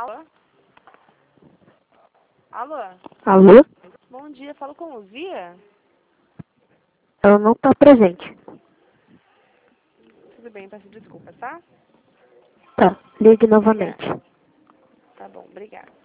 Alô? Alô? Alô? Bom dia, falo com Luzia? Ela não está presente. Tudo bem, peço desculpa, tá? Tá, ligue Obrigada. novamente. Tá bom, obrigada.